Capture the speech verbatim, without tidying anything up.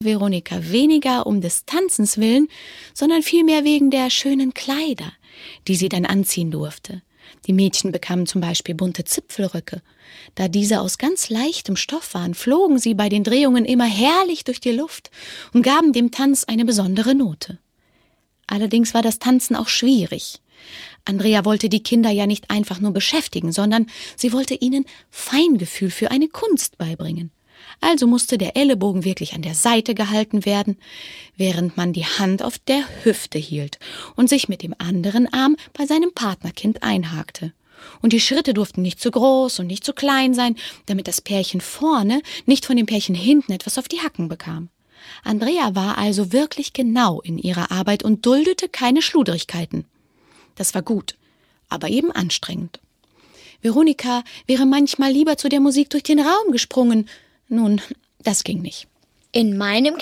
Veronika weniger um des Tanzens willen, sondern vielmehr wegen der schönen Kleider, die sie dann anziehen durfte. Die Mädchen bekamen zum Beispiel bunte Zipfelröcke. Da diese aus ganz leichtem Stoff waren, flogen sie bei den Drehungen immer herrlich durch die Luft und gaben dem Tanz eine besondere Note. Allerdings war das Tanzen auch schwierig. Andrea wollte die Kinder ja nicht einfach nur beschäftigen, sondern sie wollte ihnen Feingefühl für eine Kunst beibringen. Also musste der Ellenbogen wirklich an der Seite gehalten werden, während man die Hand auf der Hüfte hielt und sich mit dem anderen Arm bei seinem Partnerkind einhakte. Und die Schritte durften nicht zu groß und nicht zu klein sein, damit das Pärchen vorne nicht von dem Pärchen hinten etwas auf die Hacken bekam. Andrea war also wirklich genau in ihrer Arbeit und duldete keine Schludrigkeiten. Das war gut, aber eben anstrengend. Veronika wäre manchmal lieber zu der Musik durch den Raum gesprungen. Nun, das ging nicht. In meinem